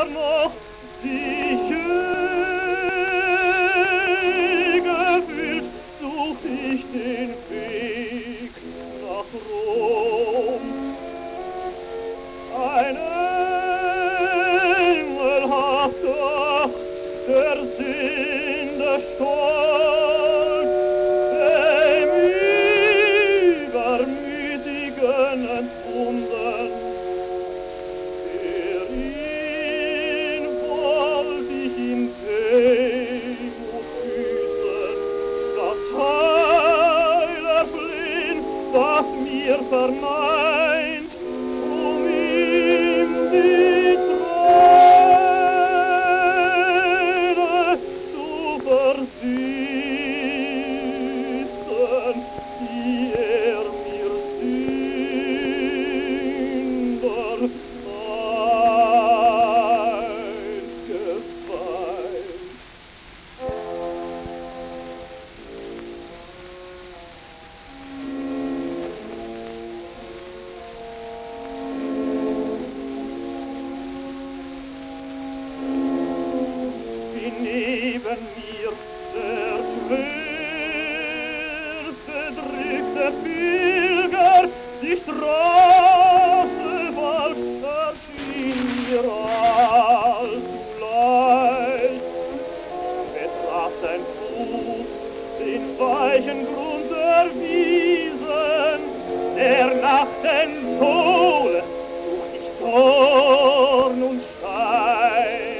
er noch die gefühlt, sucht ich den Weg nach Rom. Ein Engel hat doch der Sünde Stolz, dem Übermütigen entbunden. Für ihn wollt ich in Demut büßen, das Heil erflehen, was mir verneint, ihm die Träne zu versüßen, die mir Sünder eingefallen. Neben mir der schwer bedrückte Pilger, die Straße walzt, erschien mir allzu leicht. Betraf sein Fuß den weichen Grund der Wiesen, der nach den Tode sucht ich Dorn und Stein.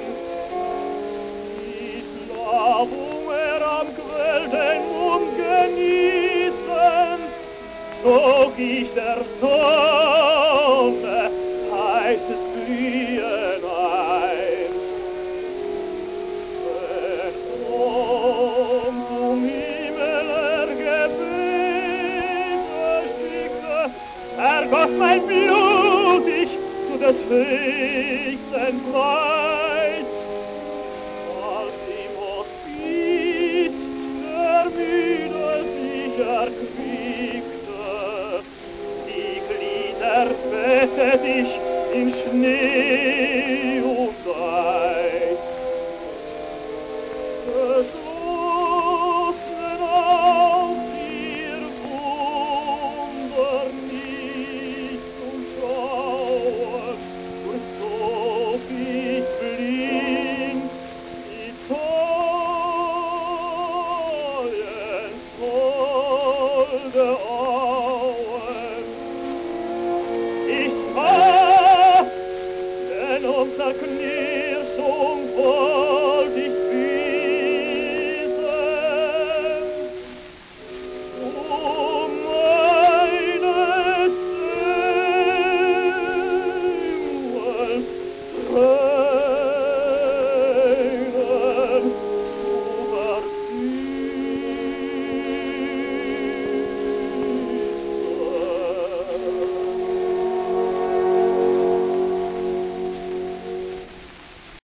Am Quell den Mund genießen, zog ich der Sonne heißes Glühen ein. Wenn Rom zum Himmel Gebete schickte, ergoss mein Blut ich zu des höchsten Preis. Erquickte, die Glieder bettet ich im Schnee.